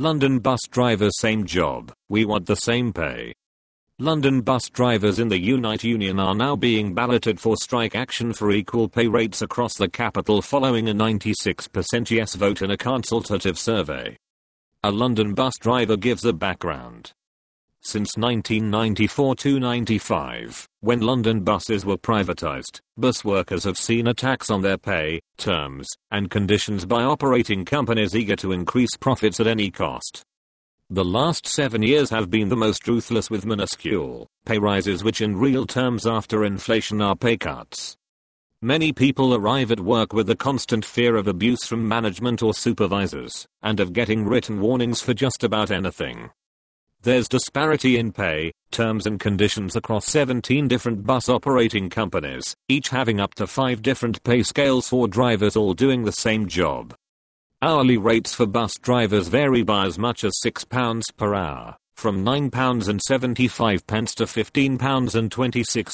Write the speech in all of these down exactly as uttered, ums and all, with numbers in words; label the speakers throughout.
Speaker 1: London bus drivers same job, we want the same pay. London bus drivers in the Unite Union are now being balloted for strike action for equal pay rates across the capital following a ninety-six percent yes vote in a consultative survey. A London bus driver gives a background. Since nineteen ninety-four to ninety-five, when London buses were privatised, bus workers have seen attacks on their pay, terms, and conditions by operating companies eager to increase profits at any cost. The last seven years have been the most ruthless, with minuscule pay rises which in real terms after inflation are pay cuts. Many people arrive at work with the constant fear of abuse from management or supervisors, and of getting written warnings for just about anything. There's disparity in pay, terms and conditions across seventeen different bus operating companies, each having up to five different pay scales for drivers all doing the same job. Hourly rates for bus drivers vary by as much as six pounds per hour, from nine pounds seventy-five to fifteen pounds twenty-six.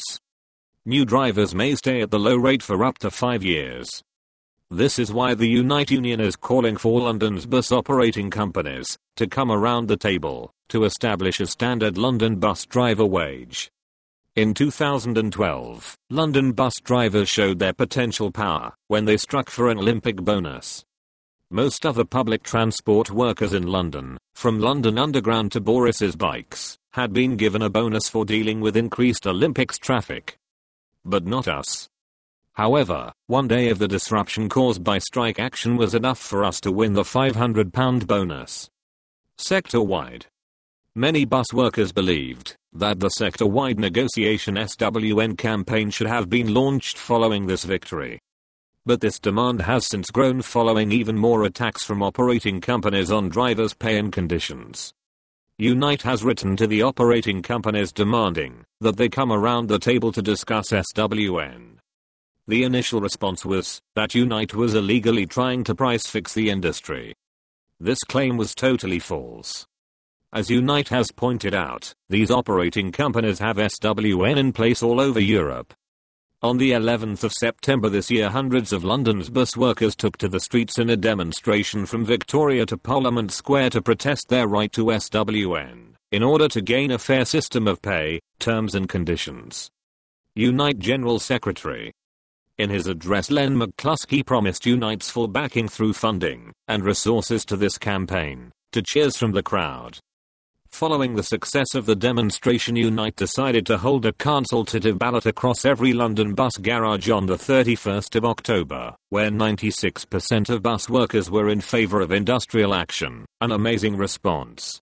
Speaker 1: New drivers may stay at the low rate for up to five years. This is why the Unite Union is calling for London's bus operating companies to come around the table to establish a standard London bus driver wage. In two thousand twelve, London bus drivers showed their potential power when they struck for an Olympic bonus. Most other public transport workers in London, from London Underground to Boris's bikes, had been given a bonus for dealing with increased Olympics traffic. But not us. However, one day of the disruption caused by strike action was enough for us to win the five hundred pound bonus. Sector-wide. Many bus workers believed that the sector-wide negotiation S W N campaign should have been launched following this victory. But this demand has since grown following even more attacks from operating companies on drivers' pay and conditions. Unite has written to the operating companies demanding that they come around the table to discuss S W N. The initial response was that Unite was illegally trying to price fix the industry. This claim was totally false. As Unite has pointed out, these operating companies have S W N in place all over Europe. On the eleventh of September this year, hundreds of London's bus workers took to the streets in a demonstration from Victoria to Parliament Square to protest their right to S W N, in order to gain a fair system of pay, terms and conditions. Unite General Secretary. In his address, Len McCluskey promised Unite's full backing through funding and resources to this campaign, to cheers from the crowd. Following the success of the demonstration, Unite decided to hold a consultative ballot across every London bus garage on the thirty-first of October, where ninety-six percent of bus workers were in favour of industrial action, an amazing response.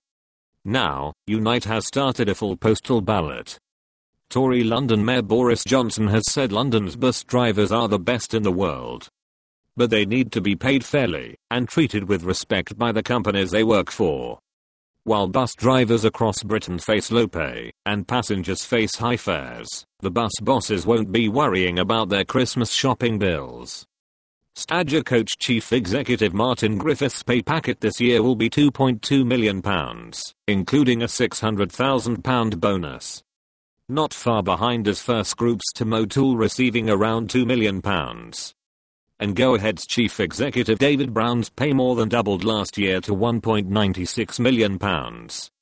Speaker 1: Now, Unite has started a full postal ballot. Tory London Mayor Boris Johnson has said London's bus drivers are the best in the world. But they need to be paid fairly and treated with respect by the companies they work for. While bus drivers across Britain face low pay and passengers face high fares, the bus bosses won't be worrying about their Christmas shopping bills. Stagecoach Chief Executive Martin Griffiths' pay packet this year will be two point two million pounds, including a six hundred thousand pound bonus. Not far behind is First Group's Tim O'Toole receiving around two million pounds. And Go-Ahead's Chief Executive David Brown's pay more than doubled last year to one point nine six million pounds.